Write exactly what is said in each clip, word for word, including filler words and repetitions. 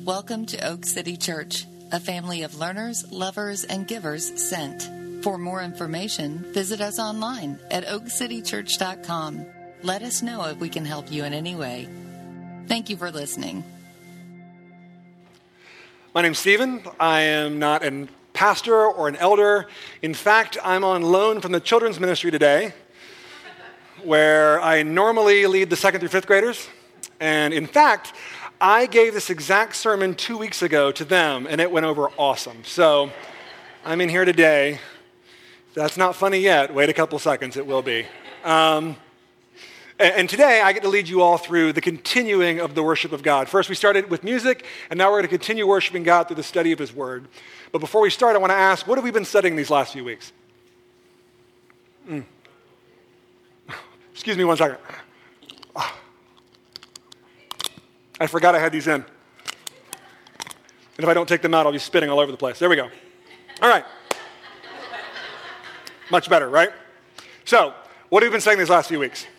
Welcome to Oak City Church, a family of learners, lovers, and givers sent. For more information, visit us online at oak city church dot com. Let us know if we can help you in any way. Thank you for listening. My name's Stephen. I am not a pastor or an elder. In fact, I'm on loan from the children's ministry today, where I normally lead the second through fifth graders. And in fact, I gave this exact sermon two weeks ago to them, and it went over awesome. So I'm in here today. If that's not funny yet, wait a couple seconds, it will be. Um, and, and today, I get to lead you all through the continuing of the worship of God. First, we started with music, and now we're going to continue worshiping God through the study of His Word. But before we start, I want to ask, what have we been studying these last few weeks? Mm. Excuse me one second. Oh. I forgot I had these in. And if I don't take them out, I'll be spitting all over the place. There we go. All right. Much better, right? So, what have we been studying these last few weeks?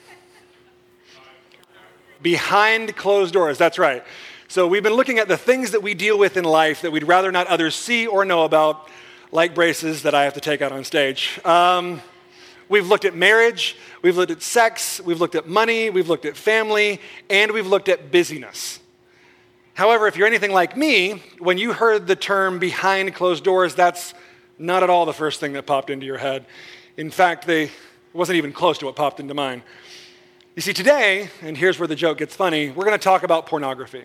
Behind closed doors, that's right. So we've been looking at the things that we deal with in life that we'd rather not others see or know about, like braces that I have to take out on stage. Um, we've looked at marriage, we've looked at sex, we've looked at money, we've looked at family, and we've looked at busyness. However, if you're anything like me, when you heard the term behind closed doors, that's not at all the first thing that popped into your head. In fact, they, it wasn't even close to what popped into mine. You see, today, and here's where the joke gets funny, we're going to talk about pornography.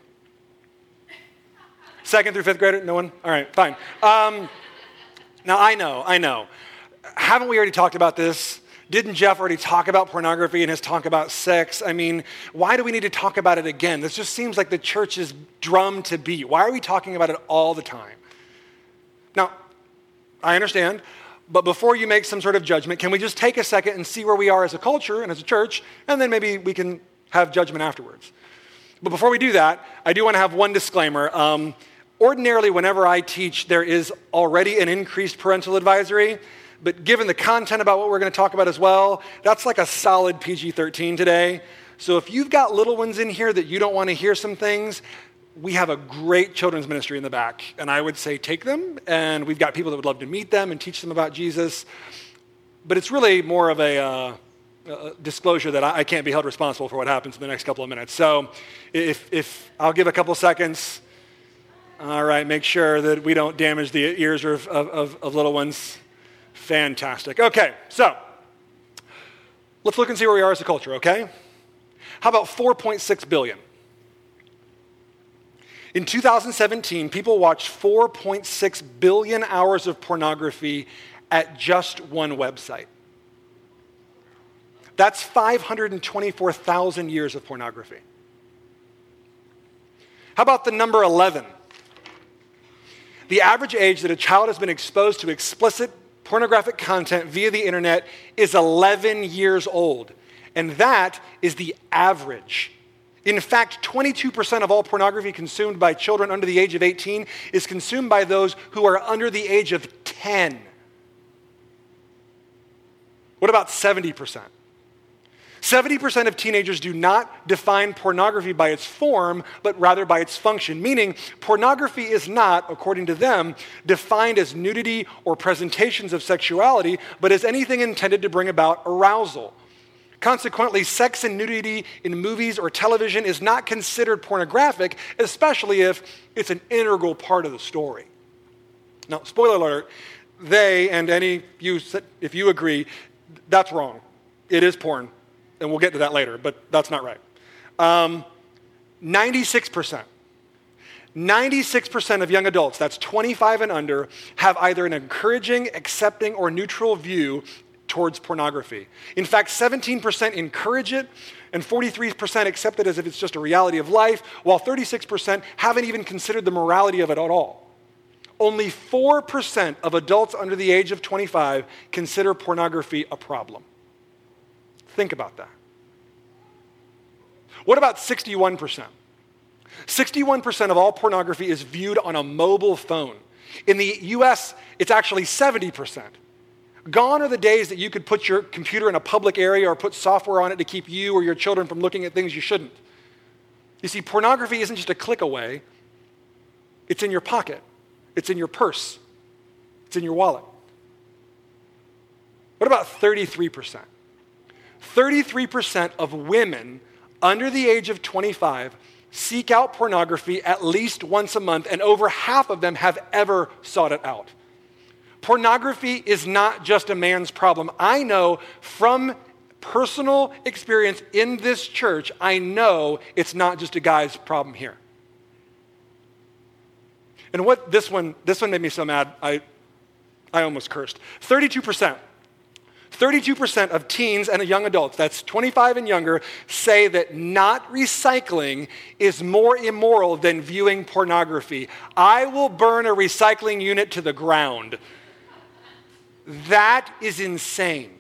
Second through fifth grader? No one? All right, fine. Um, now, I know, I know. Haven't we already talked about this? Didn't Jeff already talk about pornography in his talk about sex? I mean, why do we need to talk about it again? This just seems like the church's drum to beat. Why are we talking about it all the time? Now, I understand, but before you make some sort of judgment, can we just take a second and see where we are as a culture and as a church, and then maybe we can have judgment afterwards. But before we do that, I do want to have one disclaimer. Um, ordinarily, whenever I teach, there is already an increased parental advisory. But given the content about what we're going to talk about as well, that's like a solid P G thirteen today. So if you've got little ones in here that you don't want to hear some things, we have a great children's ministry in the back. And I would say take them, and we've got people that would love to meet them and teach them about Jesus. But it's really more of a, uh, a disclosure that I, I can't be held responsible for what happens in the next couple of minutes. So if, if I'll give a couple seconds. All right, make sure that we don't damage the ears of, of, of little ones. Fantastic. Okay, so let's look and see where we are as a culture, okay? How about four point six billion? In two thousand seventeen, people watched four point six billion hours of pornography at just one website. That's five hundred twenty-four thousand years of pornography. How about the number eleven? The average age that a child has been exposed to explicit pornographic content via the internet is eleven years old, and that is the average. In fact, twenty-two percent of all pornography consumed by children under the age of eighteen is consumed by those who are under the age of ten. What about seventy percent? seventy percent of teenagers do not define pornography by its form, but rather by its function, meaning pornography is not, according to them, defined as nudity or presentations of sexuality, but as anything intended to bring about arousal. Consequently, sex and nudity in movies or television is not considered pornographic, especially if it's an integral part of the story. Now, spoiler alert, they and any you, if you agree, that's wrong. It is porn. And we'll get to that later, but that's not right. Um, ninety-six percent. ninety-six percent of young adults, that's twenty-five and under, have either an encouraging, accepting, or neutral view towards pornography. In fact, seventeen percent encourage it, and forty-three percent accept it as if it's just a reality of life, while thirty-six percent haven't even considered the morality of it at all. Only four percent of adults under the age of twenty-five consider pornography a problem. Think about that. What about sixty-one percent? sixty-one percent of all pornography is viewed on a mobile phone. In the U S, it's actually seventy percent. Gone are the days that you could put your computer in a public area or put software on it to keep you or your children from looking at things you shouldn't. You see, pornography isn't just a click away. It's in your pocket. It's in your purse. It's in your wallet. What about thirty-three percent? thirty-three percent of women under the age of twenty-five seek out pornography at least once a month, and over half of them have ever sought it out. Pornography is not just a man's problem. I know from personal experience in this church, I know it's not just a guy's problem here. And what this one, this one made me so mad, I, I almost cursed. thirty-two percent. thirty-two percent of teens and young adults, that's twenty-five and younger, say that not recycling is more immoral than viewing pornography. I will burn a recycling unit to the ground. That is insane.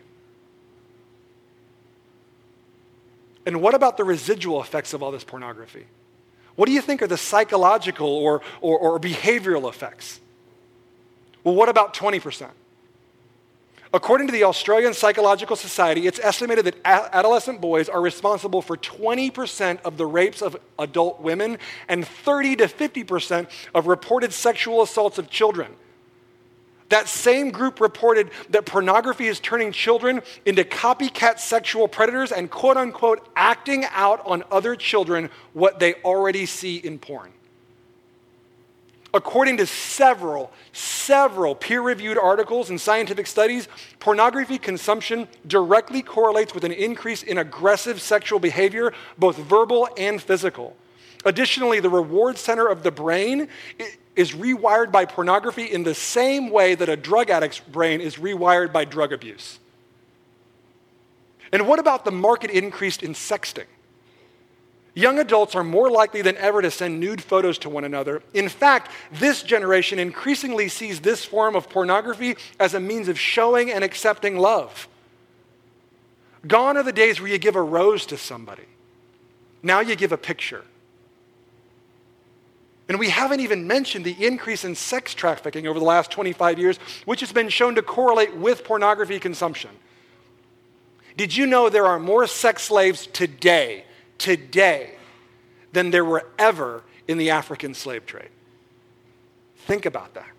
And what about the residual effects of all this pornography? What do you think are the psychological or, or, or behavioral effects? Well, what about twenty percent? According to the Australian Psychological Society, it's estimated that a- adolescent boys are responsible for twenty percent of the rapes of adult women and thirty to fifty percent of reported sexual assaults of children. That same group reported that pornography is turning children into copycat sexual predators and quote unquote acting out on other children what they already see in porn. According to several, several peer-reviewed articles and scientific studies, pornography consumption directly correlates with an increase in aggressive sexual behavior, both verbal and physical. Additionally, the reward center of the brain is rewired by pornography in the same way that a drug addict's brain is rewired by drug abuse. And what about the marked increase in sexting? Young adults are more likely than ever to send nude photos to one another. In fact, this generation increasingly sees this form of pornography as a means of showing and accepting love. Gone are the days where you give a rose to somebody. Now you give a picture. And we haven't even mentioned the increase in sex trafficking over the last twenty-five years, which has been shown to correlate with pornography consumption. Did you know there are more sex slaves today, today, than there were ever in the African slave trade? Think about that.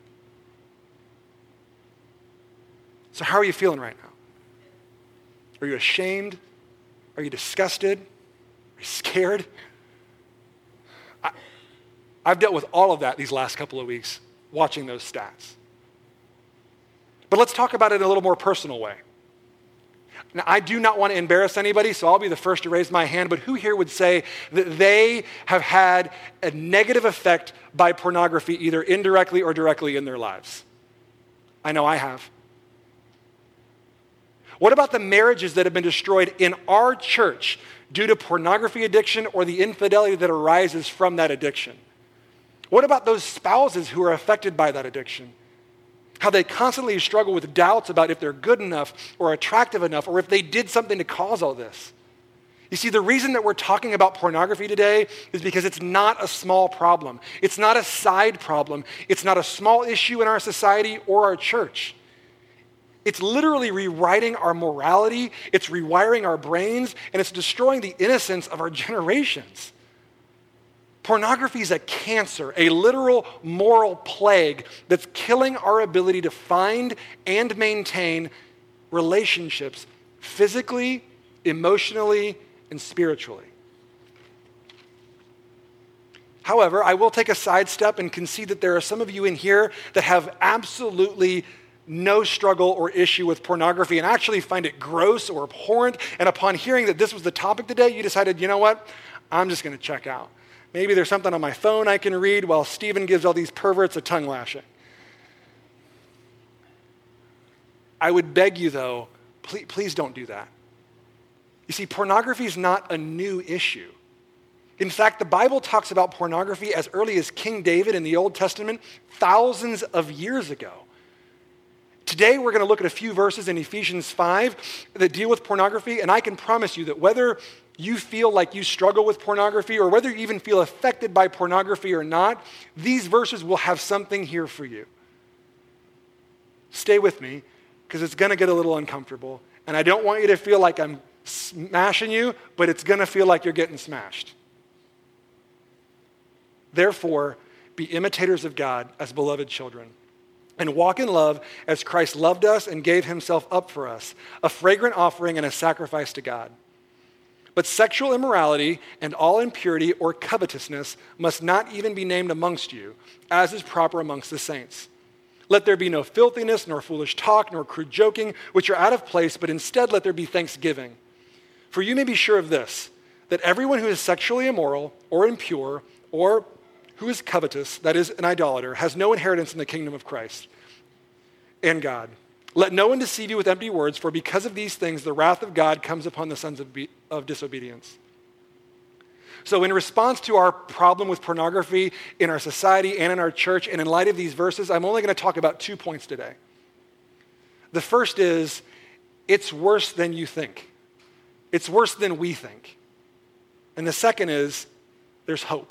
So how are you feeling right now? Are you ashamed? Are you disgusted? Are you scared? I, I've dealt with all of that these last couple of weeks, watching those stats. But let's talk about it in a little more personal way. Now, I do not want to embarrass anybody, so I'll be the first to raise my hand, but who here would say that they have had a negative effect by pornography, either indirectly or directly in their lives? I know I have. What about the marriages that have been destroyed in our church due to pornography addiction or the infidelity that arises from that addiction? What about those spouses who are affected by that addiction? How they constantly struggle with doubts about if they're good enough or attractive enough or if they did something to cause all this. You see, the reason that we're talking about pornography today is because it's not a small problem. It's not a side problem. It's not a small issue in our society or our church. It's literally rewriting our morality, it's rewiring our brains, and it's destroying the innocence of our generations. Pornography is a cancer, a literal moral plague that's killing our ability to find and maintain relationships physically, emotionally, and spiritually. However, I will take a sidestep and concede that there are some of you in here that have absolutely no struggle or issue with pornography and actually find it gross or abhorrent. And upon hearing that this was the topic today, you decided, you know what? I'm just going to check out. Maybe there's something on my phone I can read while Stephen gives all these perverts a tongue lashing. I would beg you, though, please, please don't do that. You see, pornography is not a new issue. In fact, the Bible talks about pornography as early as King David in the Old Testament, thousands of years ago. Today, we're going to look at a few verses in Ephesians five that deal with pornography, and I can promise you that whether you feel like you struggle with pornography or whether you even feel affected by pornography or not, these verses will have something here for you. Stay with me, because it's going to get a little uncomfortable, and I don't want you to feel like I'm smashing you, but it's going to feel like you're getting smashed. Therefore, be imitators of God as beloved children, and walk in love as Christ loved us and gave himself up for us, a fragrant offering and a sacrifice to God. But sexual immorality and all impurity or covetousness must not even be named amongst you, as is proper amongst the saints. Let there be no filthiness, nor foolish talk, nor crude joking, which are out of place, but instead let there be thanksgiving. For you may be sure of this, that everyone who is sexually immoral or impure or who is covetous, that is, an idolater, has no inheritance in the kingdom of Christ and God. Let no one deceive you with empty words, for because of these things the wrath of God comes upon the sons of, be- of disobedience. So in response to our problem with pornography in our society and in our church, and in light of these verses, I'm only going to talk about two points today. The first is, it's worse than you think. It's worse than we think. And the second is, there's hope.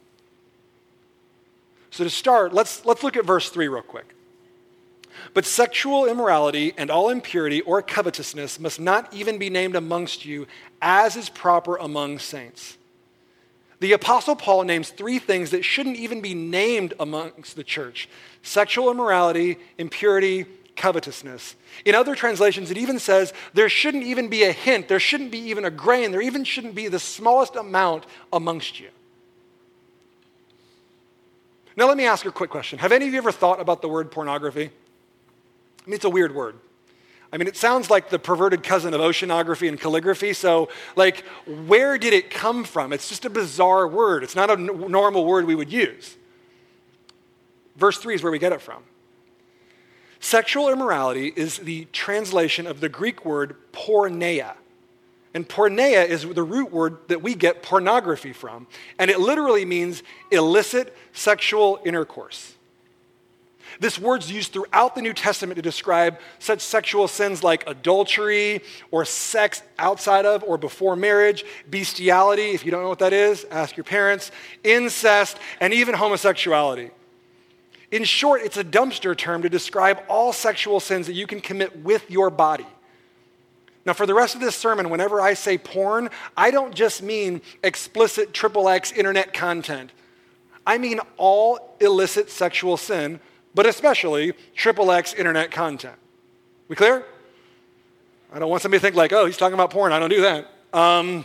So to start, let's, let's look at verse three real quick. But sexual immorality and all impurity or covetousness must not even be named amongst you, as is proper among saints. The Apostle Paul names three things that shouldn't even be named amongst the church: sexual immorality, impurity, covetousness. In other translations, it even says there shouldn't even be a hint, there shouldn't be even a grain, there even shouldn't be the smallest amount amongst you. Now let me ask you a quick question. Have any of you ever thought about the word pornography? I mean, it's a weird word. I mean, it sounds like the perverted cousin of oceanography and calligraphy. So, like, where did it come from? It's just a bizarre word. It's not a n- normal word we would use. Verse three is where we get it from. Sexual immorality is the translation of the Greek word porneia. And porneia is the root word that we get pornography from. And it literally means illicit sexual intercourse. This word's used throughout the New Testament to describe such sexual sins like adultery or sex outside of or before marriage, bestiality, if you don't know what that is, ask your parents, incest, and even homosexuality. In short, it's a dumpster term to describe all sexual sins that you can commit with your body. Now, for the rest of this sermon, whenever I say porn, I don't just mean explicit triple X internet content. I mean all illicit sexual sin, but especially triple X internet content. We clear? I don't want somebody to think like, oh, he's talking about porn. I don't do that. Um,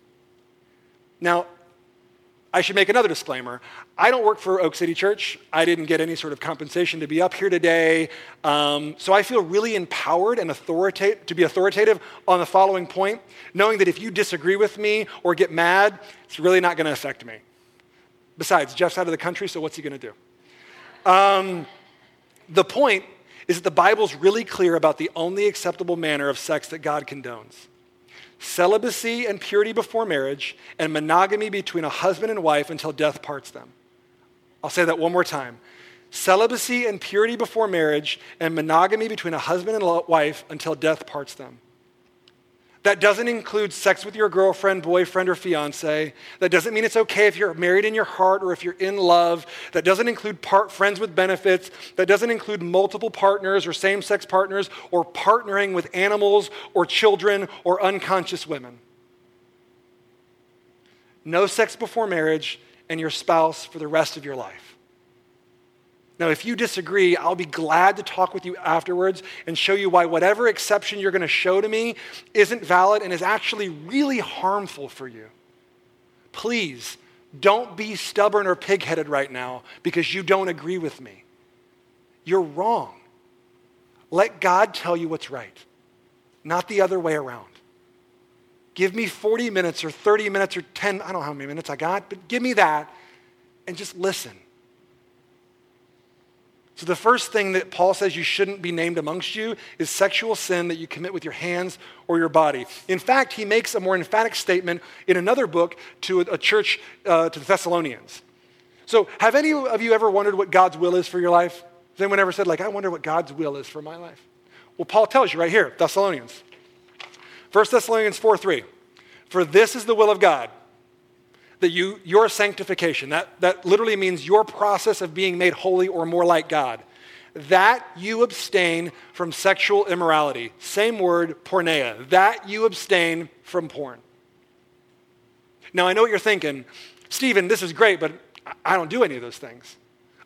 now, I should make another disclaimer. I don't work for Oak City Church. I didn't get any sort of compensation to be up here today. Um, so I feel really empowered and authoritative to be authoritative on the following point, knowing that if you disagree with me or get mad, it's really not going to affect me. Besides, Jeff's out of the country, so what's he going to do? Um, the point is that the Bible's really clear about the only acceptable manner of sex that God condones: celibacy and purity before marriage, and monogamy between a husband and wife until death parts them. I'll say that one more time. Celibacy and purity before marriage, and monogamy between a husband and wife until death parts them. That doesn't include sex with your girlfriend, boyfriend, or fiance. That doesn't mean it's okay if you're married in your heart or if you're in love. That doesn't include part friends with benefits. That doesn't include multiple partners or same-sex partners or partnering with animals or children or unconscious women. No sex before marriage and your spouse for the rest of your life. Now, if you disagree, I'll be glad to talk with you afterwards and show you why whatever exception you're going to show to me isn't valid and is actually really harmful for you. Please, don't be stubborn or pig-headed right now because you don't agree with me. You're wrong. Let God tell you what's right, not the other way around. Give me forty minutes or thirty minutes or ten, I don't know how many minutes I got, but give me that and just listen. So the first thing that Paul says you shouldn't be named amongst you is sexual sin that you commit with your hands or your body. In fact, he makes a more emphatic statement in another book to a church, uh, to the Thessalonians. So have any of you ever wondered what God's will is for your life? Has anyone ever said, like, I wonder what God's will is for my life? Well, Paul tells you right here, Thessalonians. First Thessalonians four three. For this is the will of God, that you, your sanctification, that, that literally means your process of being made holy or more like God, that you abstain from sexual immorality. Same word, porneia. That you abstain from porn. Now, I know what you're thinking. Stephen, this is great, but I don't do any of those things.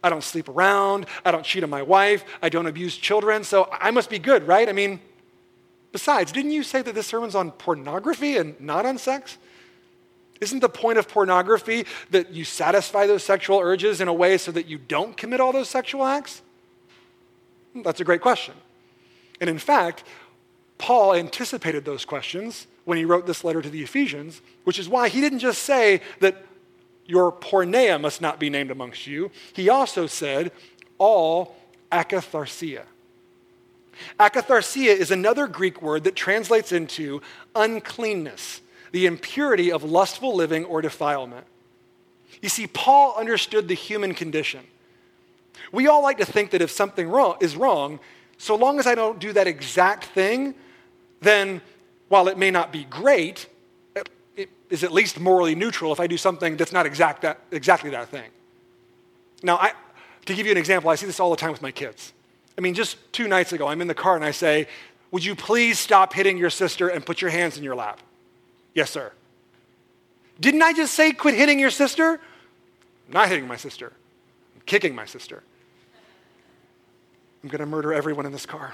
I don't sleep around. I don't cheat on my wife. I don't abuse children. So I must be good, right? I mean, besides, didn't you say that this sermon's on pornography and not on sex? Isn't the point of pornography that you satisfy those sexual urges in a way so that you don't commit all those sexual acts? That's a great question. And in fact, Paul anticipated those questions when he wrote this letter to the Ephesians, which is why he didn't just say that your porneia must not be named amongst you. He also said, all akatharsia. Akatharsia is another Greek word that translates into uncleanness, the impurity of lustful living or defilement. You see, Paul understood the human condition. We all like to think that if something wrong is wrong, so long as I don't do that exact thing, then while it may not be great, it, it is at least morally neutral if I do something that's not exact that, exactly that thing. Now, I, to give you an example, I see this all the time with my kids. I mean, just two nights ago, I'm in the car and I say, would you please stop hitting your sister and put your hands in your lap? Yes, sir. Didn't I just say quit hitting your sister? I'm not hitting my sister. I'm kicking my sister. I'm going to murder everyone in this car.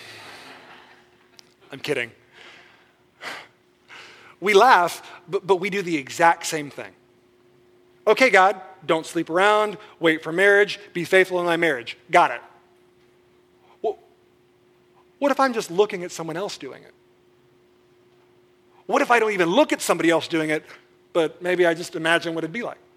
I'm kidding. We laugh, but, but we do the exact same thing. Okay, God, don't sleep around, wait for marriage, be faithful in my marriage. Got it. Well, what if I'm just looking at someone else doing it? What if I don't even look at somebody else doing it, but maybe I just imagine what it'd be like?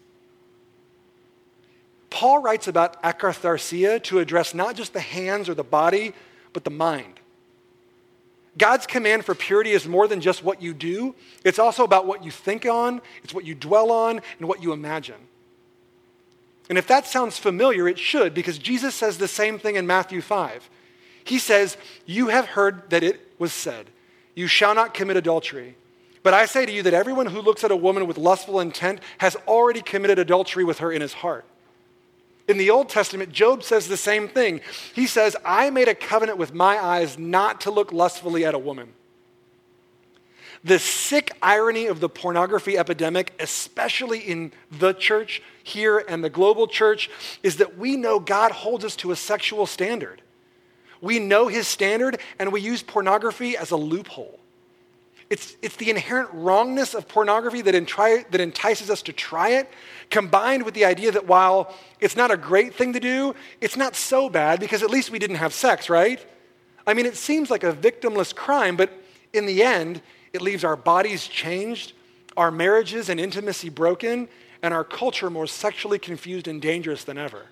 Paul writes about akatharsia to address not just the hands or the body, but the mind. God's command for purity is more than just what you do. It's also about what you think on, it's what you dwell on, and what you imagine. And if that sounds familiar, it should, because Jesus says the same thing in Matthew five. He says, you have heard that it was said, you shall not commit adultery. But I say to you that everyone who looks at a woman with lustful intent has already committed adultery with her in his heart. In the Old Testament, Job says the same thing. He says, I made a covenant with my eyes not to look lustfully at a woman. The sick irony of the pornography epidemic, especially in the church here and the global church, is that we know God holds us to a sexual standard. We know his standard, and we use pornography as a loophole. It's, it's the inherent wrongness of pornography that, entri- that entices us to try it, combined with the idea that while it's not a great thing to do, it's not so bad because at least we didn't have sex, right? I mean, it seems like a victimless crime, but in the end, it leaves our bodies changed, our marriages and intimacy broken, and our culture more sexually confused and dangerous than ever.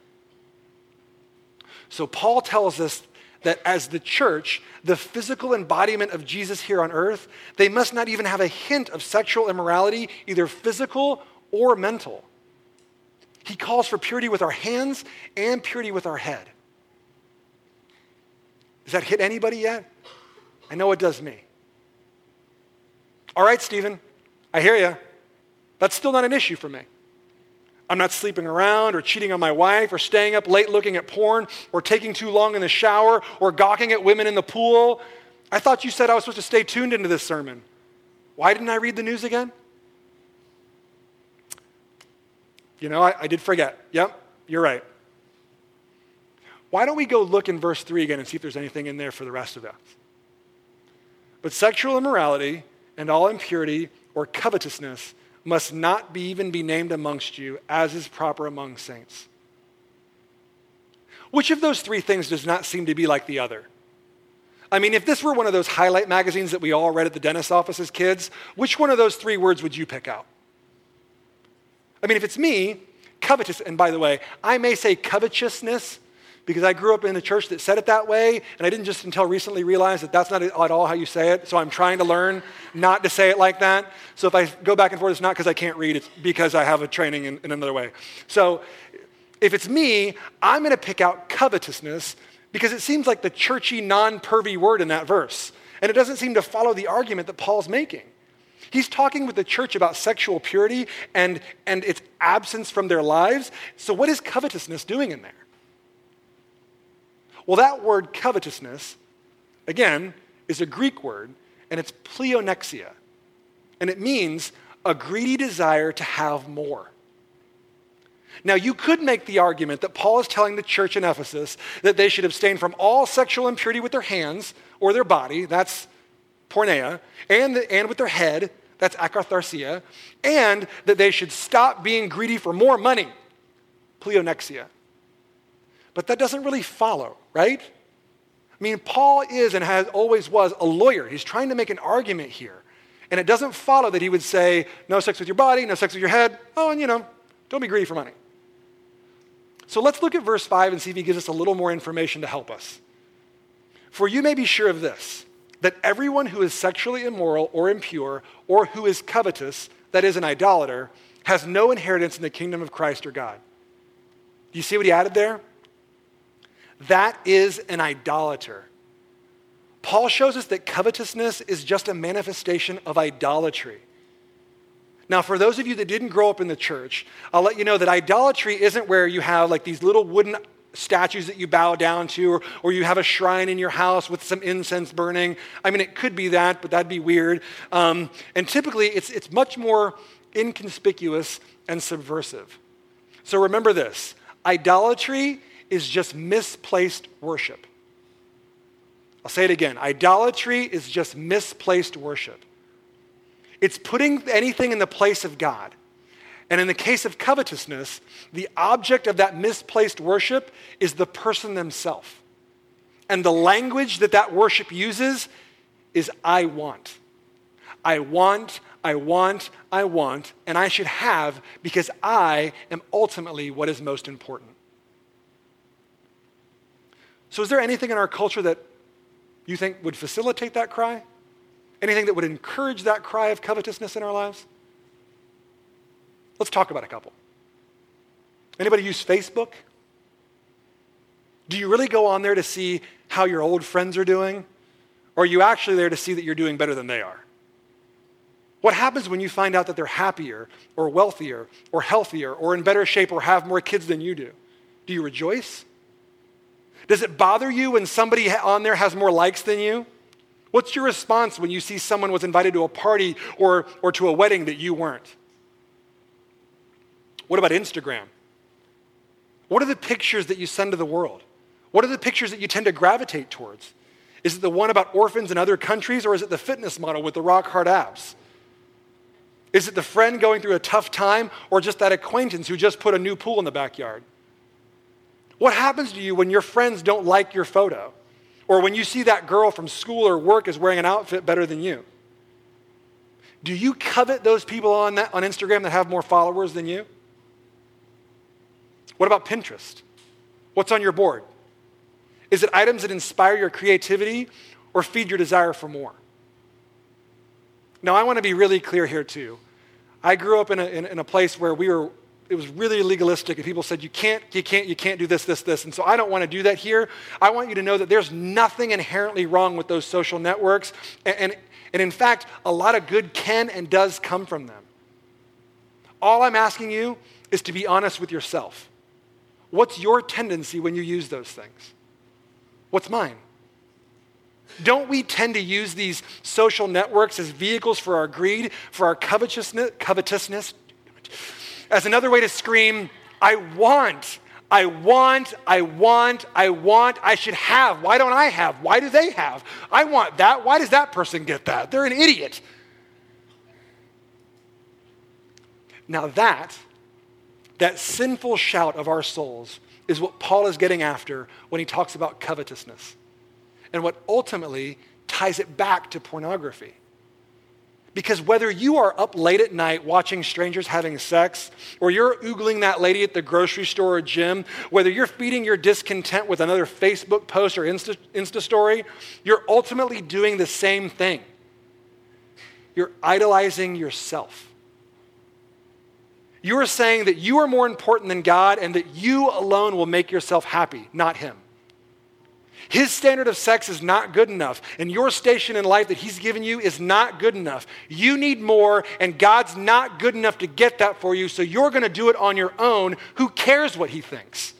So Paul tells us that as the church, the physical embodiment of Jesus here on earth, they must not even have a hint of sexual immorality, either physical or mental. He calls for purity with our hands and purity with our head. Does that hit anybody yet? I know it does me. All right, Stephen, I hear you. That's still not an issue for me. I'm not sleeping around or cheating on my wife or staying up late looking at porn or taking too long in the shower or gawking at women in the pool. I thought you said I was supposed to stay tuned into this sermon. Why didn't I read the news again? You know, I, I did forget. Yep, you're right. Why don't we go look in verse three again and see if there's anything in there for the rest of us? But sexual immorality and all impurity or covetousness must not be even be named amongst you, as is proper among saints. Which of those three things does not seem to be like the other? I mean, if this were one of those highlight magazines that we all read at the dentist's office as kids, which one of those three words would you pick out? I mean, if it's me, covetous, and by the way, I may say covetousness because I grew up in a church that said it that way, and I didn't just until recently realize that that's not at all how you say it, so I'm trying to learn not to say it like that. So if I go back and forth, it's not because I can't read, it's because I have a training in, in another way. So if it's me, I'm going to pick out covetousness because it seems like the churchy, non-pervy word in that verse, and it doesn't seem to follow the argument that Paul's making. He's talking with the church about sexual purity and, and its absence from their lives. So what is covetousness doing in there? Well, that word covetousness, again, is a Greek word, and it's pleonexia. And it means a greedy desire to have more. Now, you could make the argument that Paul is telling the church in Ephesus that they should abstain from all sexual impurity with their hands or their body, that's porneia, and, the, and with their head, that's akatharsia, and that they should stop being greedy for more money, pleonexia. But that doesn't really follow, right? I mean, Paul is and has always was a lawyer. He's trying to make an argument here. And it doesn't follow that he would say, no sex with your body, no sex with your head. Oh, and you know, don't be greedy for money. So let's look at verse five and see if he gives us a little more information to help us. For you may be sure of this, that everyone who is sexually immoral or impure or who is covetous, that is an idolater, has no inheritance in the kingdom of Christ or God. Do you see what he added there? That is an idolater. Paul shows us that covetousness is just a manifestation of idolatry. Now, for those of you that didn't grow up in the church, I'll let you know that idolatry isn't where you have like these little wooden statues that you bow down to, or, or you have a shrine in your house with some incense burning. I mean, it could be that, but that'd be weird. Um, and typically, it's, it's much more inconspicuous and subversive. So remember this, idolatry is just misplaced worship. I'll say it again, idolatry is just misplaced worship. It's putting anything in the place of God. And in the case of covetousness, the object of that misplaced worship is the person themselves. And the language that that worship uses is I want. I want, I want, I want, and I should have because I am ultimately what is most important. So is there anything in our culture that you think would facilitate that cry? Anything that would encourage that cry of covetousness in our lives? Let's talk about a couple. Anybody use Facebook? Do you really go on there to see how your old friends are doing? Or are you actually there to see that you're doing better than they are? What happens when you find out that they're happier or wealthier or healthier or in better shape or have more kids than you do? Do you rejoice? Does it bother you when somebody on there has more likes than you? What's your response when you see someone was invited to a party or, or to a wedding that you weren't? What about Instagram? What are the pictures that you send to the world? What are the pictures that you tend to gravitate towards? Is it the one about orphans in other countries, or is it the fitness model with the rock-hard abs? Is it the friend going through a tough time, or just that acquaintance who just put a new pool in the backyard? What happens to you when your friends don't like your photo? Or when you see that girl from school or work is wearing an outfit better than you? Do you covet those people on, that, on Instagram that have more followers than you? What about Pinterest? What's on your board? Is it items that inspire your creativity or feed your desire for more? Now, I want to be really clear here too. I grew up in a, in, in a place where we were, it was really legalistic, and people said, you can't, you can't, you can't do this, this, this. And so I don't want to do that here. I want you to know that there's nothing inherently wrong with those social networks. And, and, and in fact, a lot of good can and does come from them. All I'm asking you is to be honest with yourself. What's your tendency when you use those things? What's mine? Don't we tend to use these social networks as vehicles for our greed, for our covetousness, covetousness, as another way to scream, I want, I want, I want, I want, I should have. Why don't I have? Why do they have? I want that. Why does that person get that? They're an idiot. Now that, that sinful shout of our souls is what Paul is getting after when he talks about covetousness, and what ultimately ties it back to pornography. Because whether you are up late at night watching strangers having sex, or you're oogling that lady at the grocery store or gym, whether you're feeding your discontent with another Facebook post or Insta, Insta story, you're ultimately doing the same thing. You're idolizing yourself. You are saying that you are more important than God and that you alone will make yourself happy, not him. His standard of sex is not good enough, and your station in life that he's given you is not good enough. You need more, and God's not good enough to get that for you, so you're going to do it on your own. Who cares what he thinks?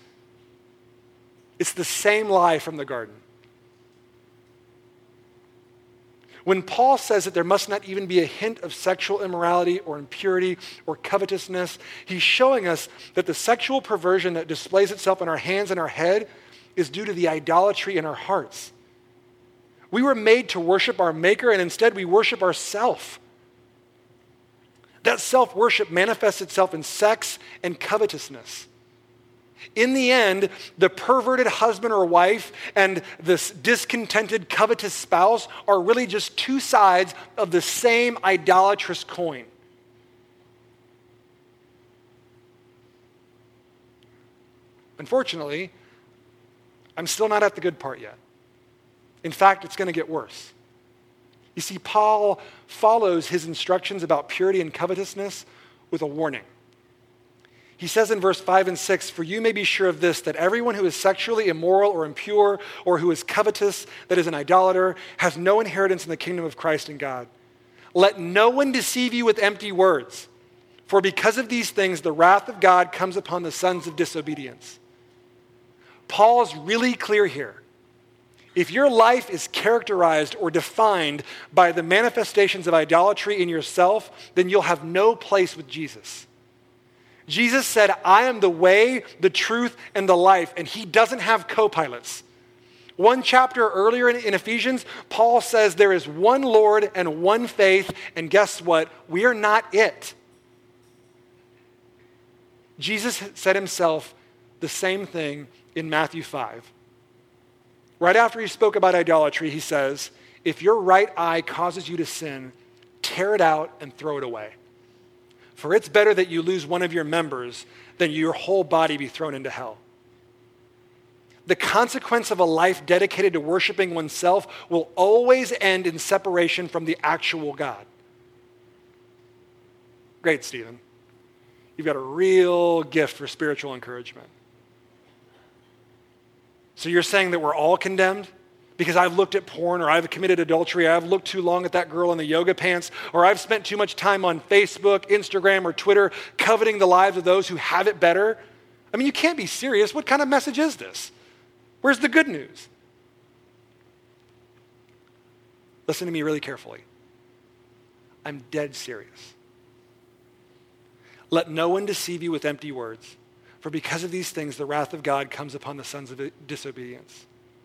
It's the same lie from the garden. When Paul says that there must not even be a hint of sexual immorality or impurity or covetousness, he's showing us that the sexual perversion that displays itself in our hands and our head is due to the idolatry in our hearts. We were made to worship our Maker, and instead we worship ourselves. That self-worship manifests itself in sex and covetousness. In the end, the perverted husband or wife and this discontented, covetous spouse are really just two sides of the same idolatrous coin. Unfortunately, I'm still not at the good part yet. In fact, it's going to get worse. You see, Paul follows his instructions about purity and covetousness with a warning. He says in verse five and six, "For you may be sure of this, that everyone who is sexually immoral or impure or who is covetous, that is an idolater, has no inheritance in the kingdom of Christ and God. Let no one deceive you with empty words, for because of these things the wrath of God comes upon the sons of disobedience." Paul's really clear here. If your life is characterized or defined by the manifestations of idolatry in yourself, then you'll have no place with Jesus. Jesus said, "I am the way, the truth, and the life," and he doesn't have co-pilots. One chapter earlier in, in Ephesians, Paul says there is one Lord and one faith, and guess what? We are not it. Jesus said himself the same thing in Matthew five. Right after he spoke about idolatry, he says, "If your right eye causes you to sin, tear it out and throw it away. For it's better that you lose one of your members than your whole body be thrown into hell." The consequence of a life dedicated to worshiping oneself will always end in separation from the actual God. Great, Stephen. You've got a real gift for spiritual encouragement. So you're saying that we're all condemned? Because I've looked at porn, or I've committed adultery, or I've looked too long at that girl in the yoga pants, or I've spent too much time on Facebook, Instagram, or Twitter coveting the lives of those who have it better? I mean, you can't be serious. What kind of message is this? Where's the good news? Listen to me really carefully. I'm dead serious. Let no one deceive you with empty words, for because of these things the wrath of God comes upon the sons of disobedience.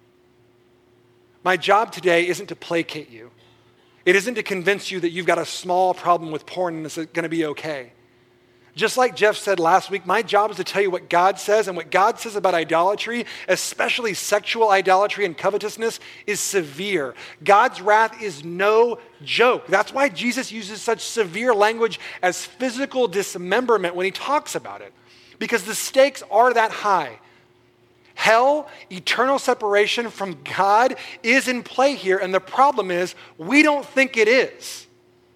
My job today isn't to placate you. It isn't to convince you that you've got a small problem with porn and it's going to be okay. Just like Jeff said last week, my job is to tell you what God says, and what God says about idolatry, especially sexual idolatry and covetousness, is severe. God's wrath is no joke. That's why Jesus uses such severe language as physical dismemberment when he talks about it, because the stakes are that high. Hell, eternal separation from God, is in play here, and the problem is we don't think it is.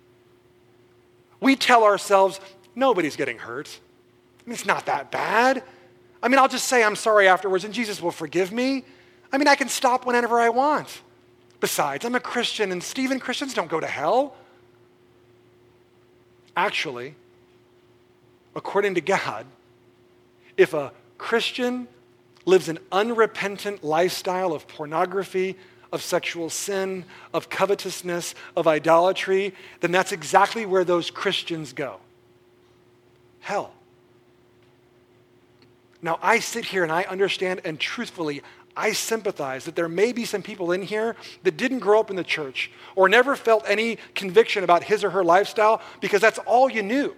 We tell ourselves, nobody's getting hurt. I mean, it's not that bad. I mean, I'll just say I'm sorry afterwards and Jesus will forgive me. I mean, I can stop whenever I want. Besides, I'm a Christian, and Stephen, Christians don't go to hell. Actually, according to God, if a Christian lives an unrepentant lifestyle of pornography, of sexual sin, of covetousness, of idolatry, then that's exactly where those Christians go. Hell. Now, I sit here and I understand, and truthfully, I sympathize that there may be some people in here that didn't grow up in the church or never felt any conviction about his or her lifestyle because that's all you knew.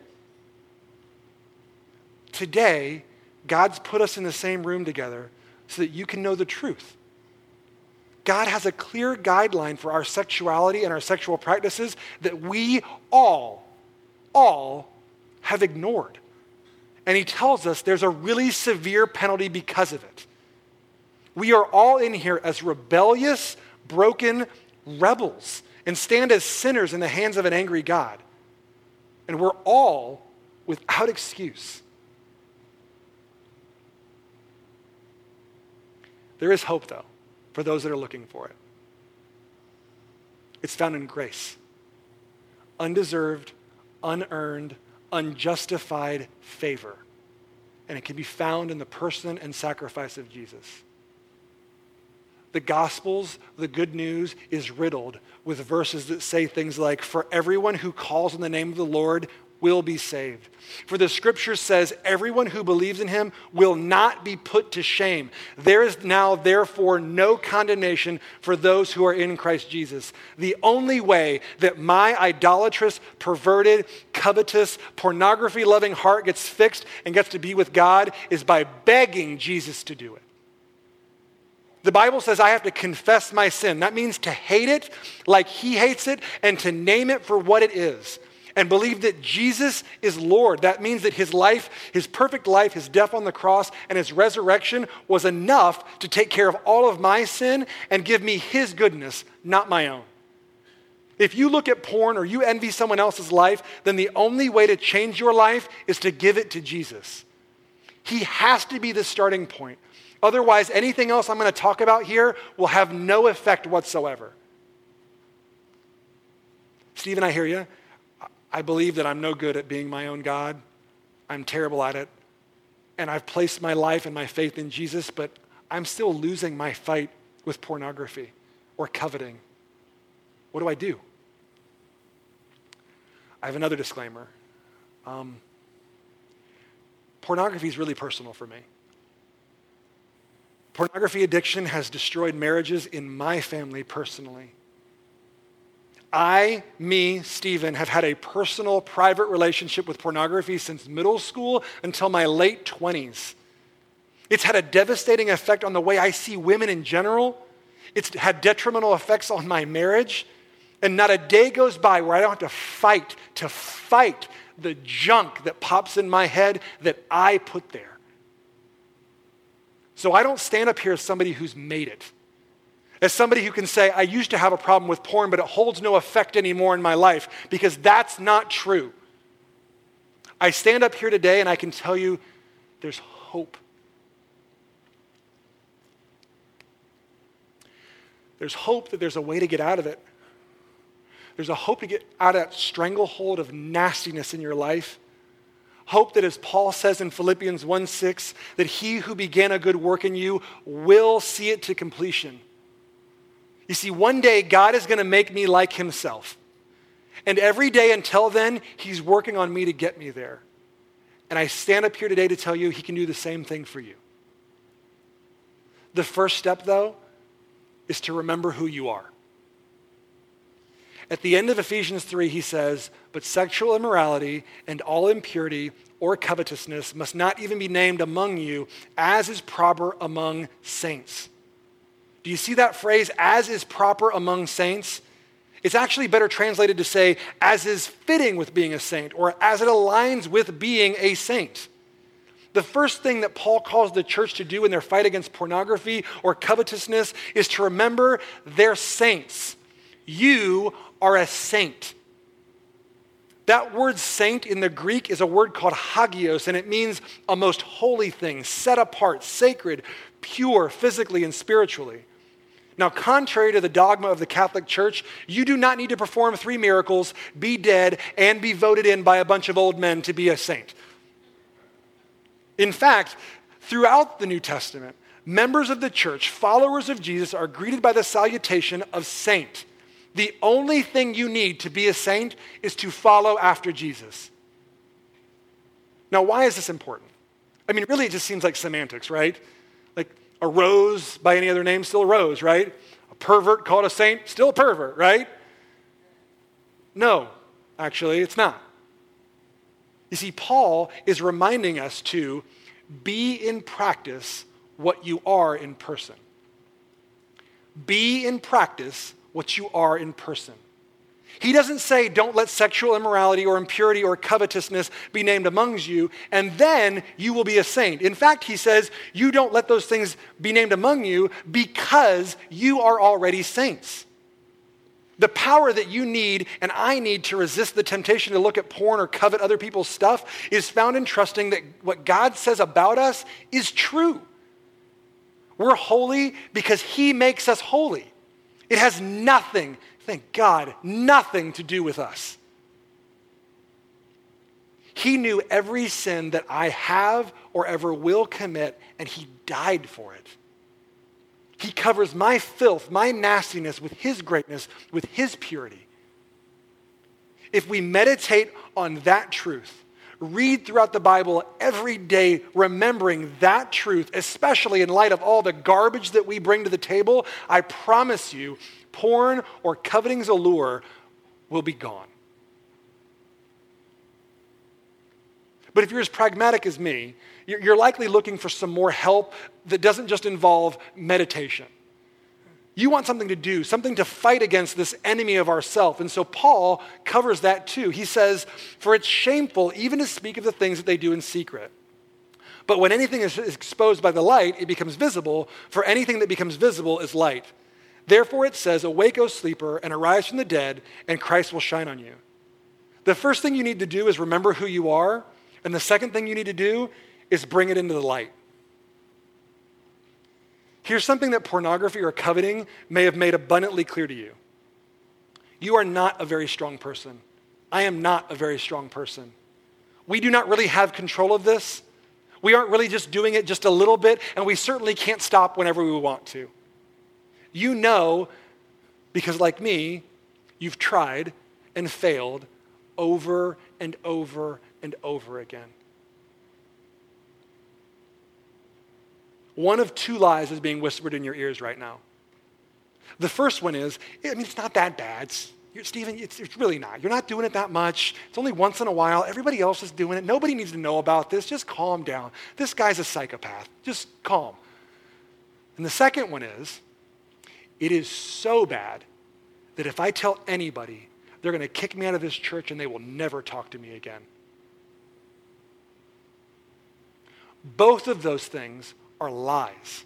Today, God's put us in the same room together so that you can know the truth. God has a clear guideline for our sexuality and our sexual practices that we all, all have ignored. And he tells us there's a really severe penalty because of it. We are all in here as rebellious, broken rebels and stand as sinners in the hands of an angry God. And we're all without excuse. There is hope, though, for those that are looking for it. It's found in grace. Undeserved, unearned, unjustified favor. And it can be found in the person and sacrifice of Jesus. the Gospels, the good news, is riddled with verses that say things like, for everyone who calls on the name of the Lord will be saved. For the scripture says, everyone who believes in him will not be put to shame. There is now, therefore, no condemnation for those who are in Christ Jesus. The only way that my idolatrous, perverted, covetous, pornography-loving heart gets fixed and gets to be with God is by begging Jesus to do it. The Bible says I have to confess my sin. That means to hate it like he hates it and to name it for what it is. And believe that Jesus is Lord. That means that his life, his perfect life, his death on the cross, and his resurrection was enough to take care of all of my sin and give me his goodness, not my own. If you look at porn or you envy someone else's life, then the only way to change your life is to give it to Jesus. He has to be the starting point. Otherwise, anything else I'm going to talk about here will have no effect whatsoever. Stephen, I hear you. I believe that I'm no good at being my own God. I'm terrible at it. And I've placed my life and my faith in Jesus, but I'm still losing my fight with pornography or coveting. What do I do? I have another disclaimer. Um, pornography is really personal for me. Pornography addiction has destroyed marriages in my family personally. I, me, Stephen, have had a personal, private relationship with pornography since middle school until my late twenties. It's had a devastating effect on the way I see women in general. It's had detrimental effects on my marriage. And not a day goes by where I don't have to fight, to fight the junk that pops in my head that I put there. So I don't stand up here as somebody who's made it. As somebody who can say, I used to have a problem with porn, but it holds no effect anymore in my life, because that's not true. I stand up here today and I can tell you there's hope. There's hope that there's a way to get out of it. There's a hope to get out of that stranglehold of nastiness in your life. Hope that, as Paul says in Philippians one six, that he who began a good work in you will see it to completion. You see, one day God is going to make me like himself. And every day until then, he's working on me to get me there. And I stand up here today to tell you he can do the same thing for you. The first step, though, is to remember who you are. At the end of Ephesians three, he says, but sexual immorality and all impurity or covetousness must not even be named among you, as is proper among saints. Do you see that phrase, as is proper among saints? It's actually better translated to say, as is fitting with being a saint, or as it aligns with being a saint. The first thing that Paul calls the church to do in their fight against pornography or covetousness is to remember they're saints. You are a saint. That word saint in the Greek is a word called hagios, and it means a most holy thing, set apart, sacred, pure, physically and spiritually. Now, contrary to the dogma of the Catholic Church, you do not need to perform three miracles, be dead, and be voted in by a bunch of old men to be a saint. In fact, throughout the New Testament, members of the church, followers of Jesus, are greeted by the salutation of saint. The only thing you need to be a saint is to follow after Jesus. Now, why is this important? I mean, really, it just seems like semantics, right? Like a rose by any other name, still a rose, right? A pervert called a saint, still a pervert, right? No, actually, it's not. You see, Paul is reminding us to be in practice what you are in person. Be in practice what you are in person. He doesn't say don't let sexual immorality or impurity or covetousness be named amongst you, and then you will be a saint. In fact, he says you don't let those things be named among you because you are already saints. The power that you need and I need to resist the temptation to look at porn or covet other people's stuff is found in trusting that what God says about us is true. We're holy because he makes us holy. It has nothing, thank God, nothing to do with us. He knew every sin that I have or ever will commit, and he died for it. He covers my filth, my nastiness with his greatness, with his purity. If we meditate on that truth, read throughout the Bible every day, remembering that truth, especially in light of all the garbage that we bring to the table, I promise you, porn or coveting's allure will be gone. But if you're as pragmatic as me, you're likely looking for some more help that doesn't just involve meditation. You want something to do, something to fight against this enemy of ourself. And so Paul covers that too. He says, for it's shameful even to speak of the things that they do in secret. But when anything is exposed by the light, it becomes visible, for anything that becomes visible is light. Therefore it says, awake, O sleeper, and arise from the dead, and Christ will shine on you. The first thing you need to do is remember who you are, and the second thing you need to do is bring it into the light. Here's something that pornography or coveting may have made abundantly clear to you. You are not a very strong person. I am not a very strong person. We do not really have control of this. We aren't really just doing it just a little bit, and we certainly can't stop whenever we want to. You know, because like me, you've tried and failed over and over and over again. One of two lies is being whispered in your ears right now. The first one is, I mean, it's not that bad. It's, you're, Stephen, it's, it's really not. You're not doing it that much. It's only once in a while. Everybody else is doing it. Nobody needs to know about this. Just calm down. This guy's a psychopath. Just calm. And the second one is, it is so bad that if I tell anybody, they're going to kick me out of this church and they will never talk to me again. Both of those things are lies.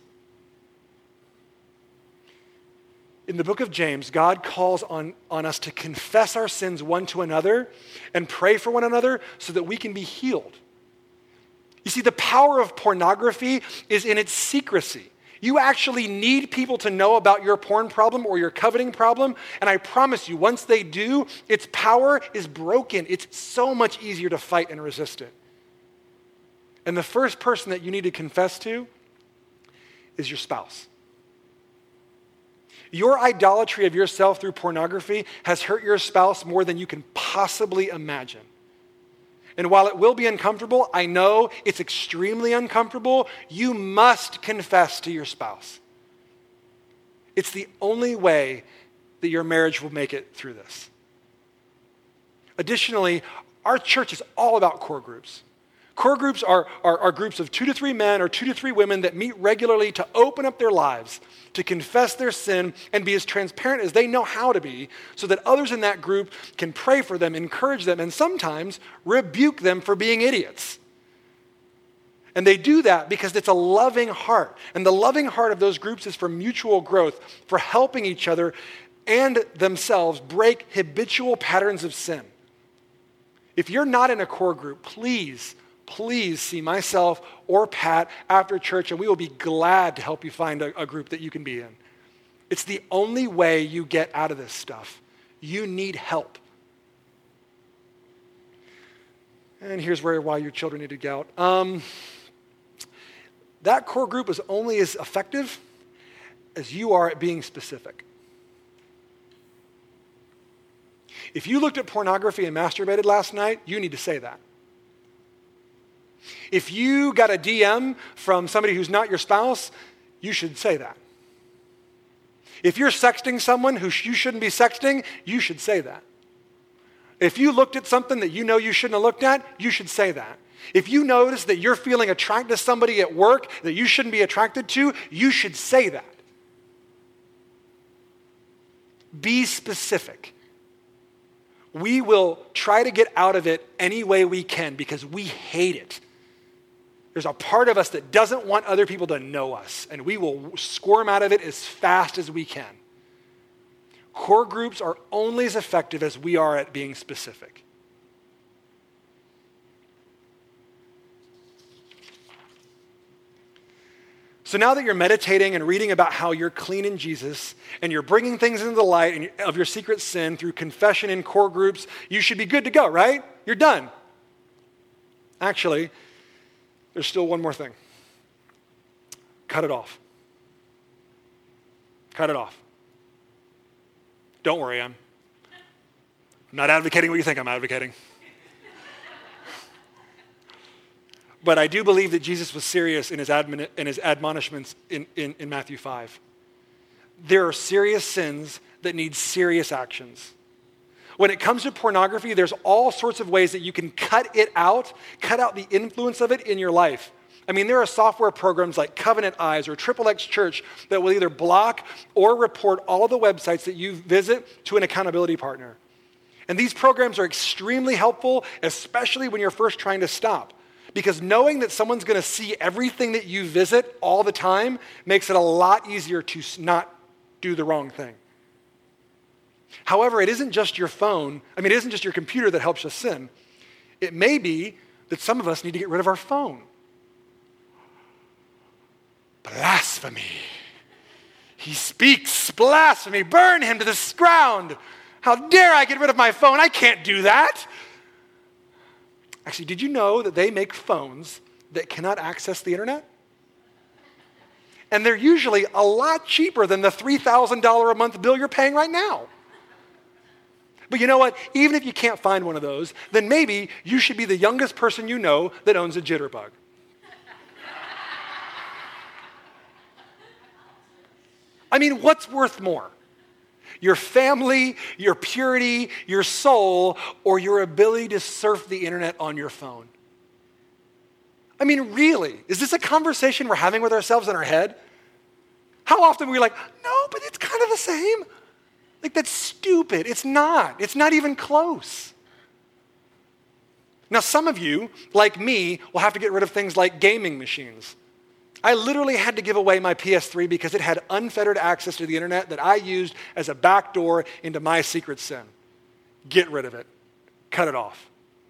In the book of James, God calls on, on us to confess our sins one to another and pray for one another so that we can be healed. You see, the power of pornography is in its secrecy. You actually need people to know about your porn problem or your coveting problem, and I promise you, once they do, its power is broken. It's so much easier to fight and resist it. And the first person that you need to confess to is your spouse. Your idolatry of yourself through pornography has hurt your spouse more than you can possibly imagine. And while it will be uncomfortable, I know it's extremely uncomfortable, you must confess to your spouse. It's the only way that your marriage will make it through this. Additionally, our church is all about core groups. Core groups are, are, are groups of two to three men or two to three women that meet regularly to open up their lives, to confess their sin, and be as transparent as they know how to be, so that others in that group can pray for them, encourage them, and sometimes rebuke them for being idiots. And they do that because it's a loving heart. And the loving heart of those groups is for mutual growth, for helping each other and themselves break habitual patterns of sin. If you're not in a core group, please Please see myself or Pat after church, and we will be glad to help you find a, a group that you can be in. It's the only way you get out of this stuff. You need help. And here's where why your children need to get out. Um, that core group is only as effective as you are at being specific. If you looked at pornography and masturbated last night, you need to say that. If you got a D M from somebody who's not your spouse, you should say that. If you're sexting someone who you shouldn't be sexting, you should say that. If you looked at something that you know you shouldn't have looked at, you should say that. If you notice that you're feeling attracted to somebody at work that you shouldn't be attracted to, you should say that. Be specific. We will try to get out of it any way we can because we hate it. There's a part of us that doesn't want other people to know us, and we will squirm out of it as fast as we can. Core groups are only as effective as we are at being specific. So now that you're meditating and reading about how you're clean in Jesus, and you're bringing things into the light of your secret sin through confession in core groups, you should be good to go, right? You're done. Actually, there's still one more thing. Cut it off. Cut it off. Don't worry, I'm not advocating what you think I'm advocating. But I do believe that Jesus was serious in his, admoni- in his admonishments in, in, in Matthew five. There are serious sins that need serious actions. When it comes to pornography, there's all sorts of ways that you can cut it out, cut out the influence of it in your life. I mean, there are software programs like Covenant Eyes or Triple X Church that will either block or report all of the websites that you visit to an accountability partner. And these programs are extremely helpful, especially when you're first trying to stop. Because knowing that someone's going to see everything that you visit all the time makes it a lot easier to not do the wrong thing. However, it isn't just your phone. I mean, it isn't just your computer that helps us sin. It may be that some of us need to get rid of our phone. Blasphemy. He speaks blasphemy. Burn him to the ground. How dare I get rid of my phone? I can't do that. Actually, did you know that they make phones that cannot access the internet? And they're usually a lot cheaper than the three thousand dollars a month bill you're paying right now. But you know what? Even if you can't find one of those, then maybe you should be the youngest person you know that owns a jitterbug. I mean, what's worth more? Your family, your purity, your soul, or your ability to surf the internet on your phone? I mean, really, is this a conversation we're having with ourselves in our head? How often are we like, no, but it's kind of the same? Like, that's stupid. It's not. It's not even close. Now, some of you, like me, will have to get rid of things like gaming machines. I literally had to give away my P S three because it had unfettered access to the internet that I used as a backdoor into my secret sin. Get rid of it. Cut it off.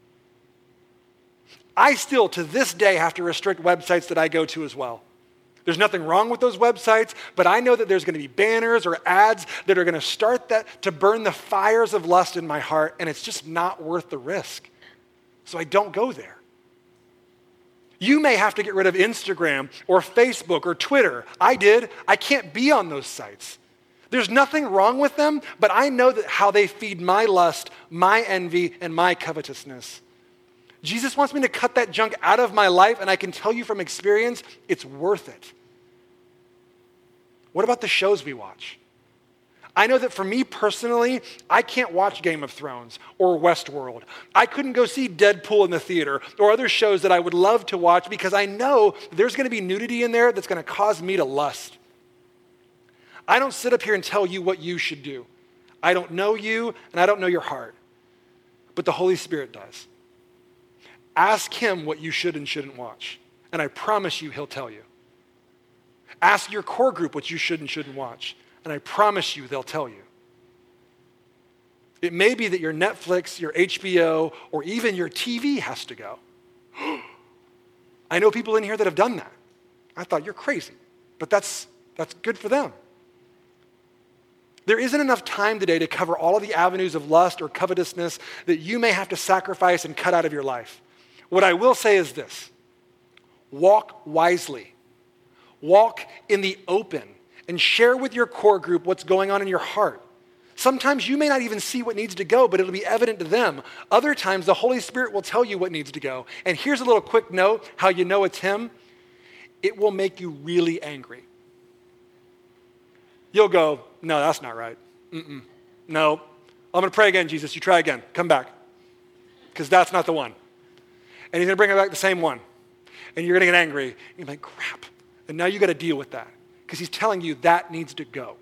I still, to this day, have to restrict websites that I go to as well. There's nothing wrong with those websites, but I know that there's going to be banners or ads that are going to start that to burn the fires of lust in my heart, and it's just not worth the risk. So I don't go there. You may have to get rid of Instagram or Facebook or Twitter. I did. I can't be on those sites. There's nothing wrong with them, but I know that how they feed my lust, my envy, and my covetousness. Jesus wants me to cut that junk out of my life, and I can tell you from experience, it's worth it. What about the shows we watch? I know that for me personally, I can't watch Game of Thrones or Westworld. I couldn't go see Deadpool in the theater or other shows that I would love to watch because I know there's going to be nudity in there that's going to cause me to lust. I don't sit up here and tell you what you should do. I don't know you, and I don't know your heart. But the Holy Spirit does. Ask him what you should and shouldn't watch, and I promise you he'll tell you. Ask your core group what you should and shouldn't watch, and I promise you they'll tell you. It may be that your Netflix, your H B O, or even your T V has to go. I know people in here that have done that. I thought, you're crazy, but that's that's good for them. There isn't enough time today to cover all of the avenues of lust or covetousness that you may have to sacrifice and cut out of your life. What I will say is this: walk wisely. Walk in the open and share with your core group what's going on in your heart. Sometimes you may not even see what needs to go, but it'll be evident to them. Other times, the Holy Spirit will tell you what needs to go. And here's a little quick note, how you know it's him. It will make you really angry. You'll go, no, that's not right. Mm-mm. No, I'm going to pray again, Jesus. You try again. Come back. Because that's not the one. And he's going to bring back the same one. And you're going to get angry. And you're like, crap. And now you got to deal with that. Because he's telling you that needs to go.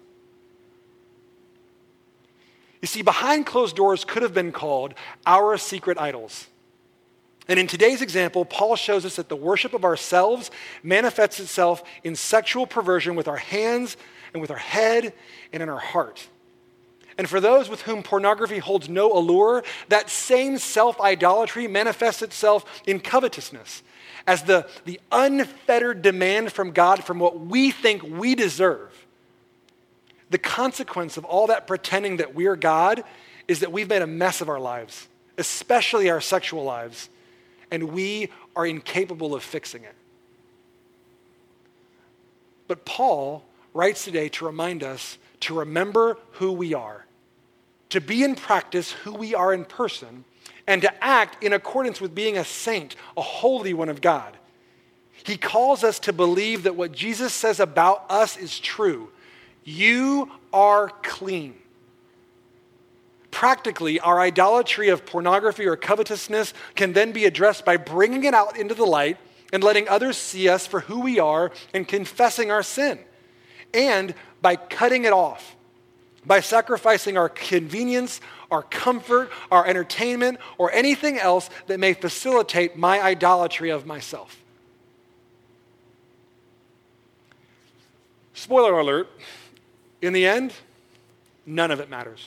You see, behind closed doors could have been called our secret idols. And in today's example, Paul shows us that the worship of ourselves manifests itself in sexual perversion with our hands and with our head and in our heart. And for those with whom pornography holds no allure, that same self-idolatry manifests itself in covetousness as the, the unfettered demand from God from what we think we deserve. The consequence of all that pretending that we're God is that we've made a mess of our lives, especially our sexual lives, and we are incapable of fixing it. But Paul writes today to remind us to remember who we are, to be in practice who we are in person, and to act in accordance with being a saint, a holy one of God. He calls us to believe that what Jesus says about us is true. You are clean. Practically, our idolatry of pornography or covetousness can then be addressed by bringing it out into the light and letting others see us for who we are and confessing our sin. And by cutting it off, by sacrificing our convenience, our comfort, our entertainment, or anything else that may facilitate my idolatry of myself. Spoiler alert, in the end, none of it matters.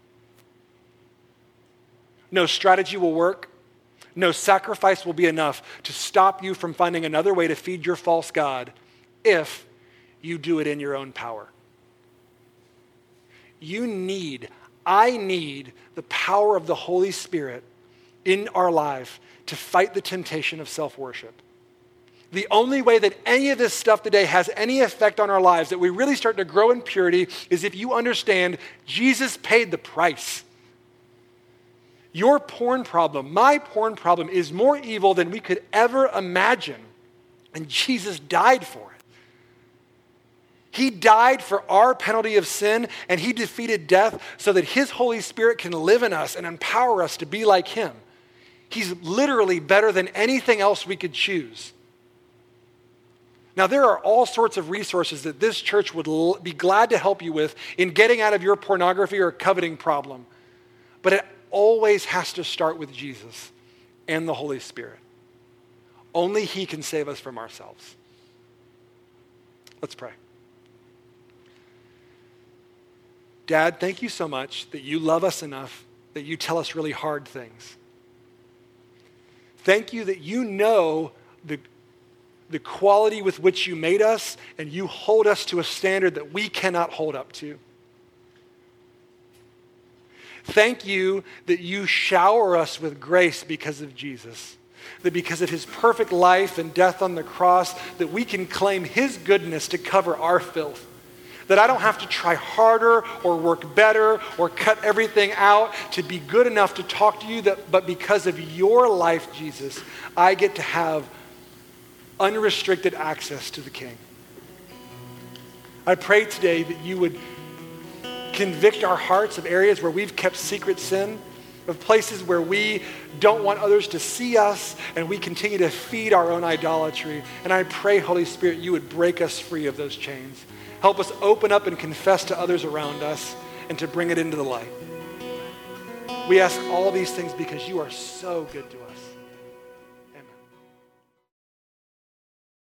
No strategy will work. No sacrifice will be enough to stop you from finding another way to feed your false god if you do it in your own power. You need, I need the power of the Holy Spirit in our life to fight the temptation of self-worship. The only way that any of this stuff today has any effect on our lives, that we really start to grow in purity, is if you understand Jesus paid the price. Your porn problem, my porn problem, is more evil than we could ever imagine, and Jesus died for it. He died for our penalty of sin, and he defeated death so that his Holy Spirit can live in us and empower us to be like him. He's literally better than anything else we could choose. Now, there are all sorts of resources that this church would l- be glad to help you with in getting out of your pornography or coveting problem. But it always has to start with Jesus and the Holy Spirit. Only he can save us from ourselves. Let's pray. Dad, thank you so much that you love us enough that you tell us really hard things. Thank you that you know the the quality with which you made us, and you hold us to a standard that we cannot hold up to. Thank you that you shower us with grace because of Jesus, that because of his perfect life and death on the cross, that we can claim his goodness to cover our filth, that I don't have to try harder or work better or cut everything out to be good enough to talk to you, that, but because of your life, Jesus, I get to have unrestricted access to the King. I pray today that you would convict our hearts of areas where we've kept secret sin, of places where we don't want others to see us, and we continue to feed our own idolatry. And I pray, Holy Spirit, you would break us free of those chains. Help us open up and confess to others around us and to bring it into the light. We ask all these things because you are so good to us.